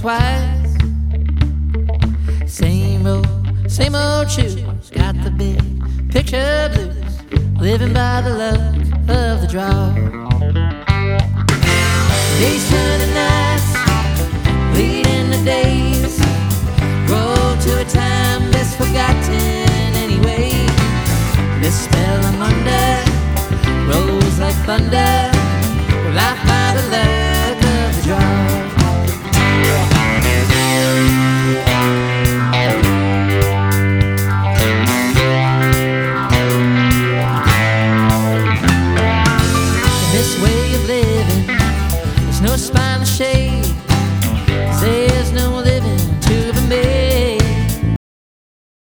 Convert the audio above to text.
twice. Same old shoes, got the big picture blues, living by the luck of the draw. Days turn to nights, bleed into days, roll to a time best forgotten anyway. This spell of Monday rolls like thunder.